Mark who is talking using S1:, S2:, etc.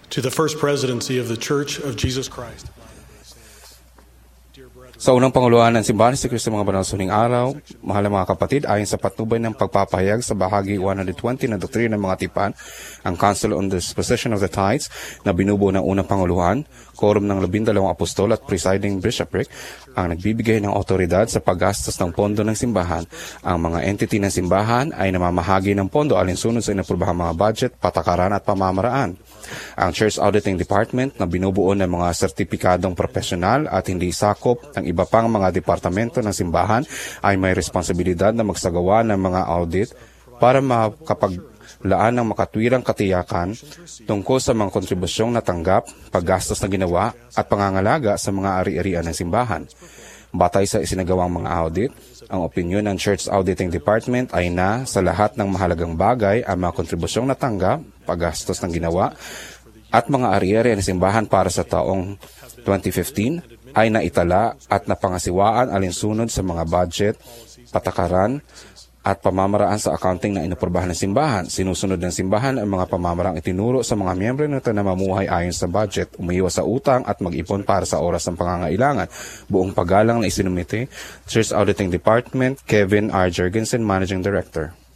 S1: To the First Presidency of the Church of Jesus Christ.
S2: Sa unang panguluhan ng Simbahan ni Kristo mga banal sa huling araw, mahal na mga kapatid, ayon sa patnubay ng pagpapahayag sa bahagi 120 na doktrina ng mga tipan, ang Council on the Disposition of the Tithes na binubuo ng unang panguluhan, quorum ng 12 apostol at presiding bishopric, ang nagbibigay ng otoridad sa paggastos ng pondo ng simbahan. Ang mga entity ng simbahan ay namamahagi ng pondo alinsunod sa inaprobahang mga budget, patakaran at pamamaraan. Ang Church Auditing Department na binubuo ng mga sertipikadong profesional at hindi sakop ng iba pang mga departamento ng simbahan ay may responsibilidad na magsagawa ng mga audit para makapaglaan ng makatwirang katiyakan tungkol sa mga kontribusyong natanggap, paggastos na ginawa at pangangalaga sa mga ari-arian ng simbahan. Batay sa isinagawang mga audit, ang opinyon ng Church Auditing Department ay na sa lahat ng mahalagang bagay ang mga kontribusyong natanggap, paggastos ng ginawa, at mga ari-arian ng simbahan para sa taong 2015 ay naitala at napangasiwaan alinsunod sa mga budget, patakaran, at pamamaraan sa accounting na inaprobahan ng simbahan. Sinusunod ng simbahan ang mga pamamaraang itinuro sa mga miyembro nito na mamuhay ayon sa budget, umiiwas sa utang at mag-ipon para sa oras ng pangangailangan. Buong paggalang na isinumite, Church Auditing Department, Kevin R. Jurgensen, Managing Director.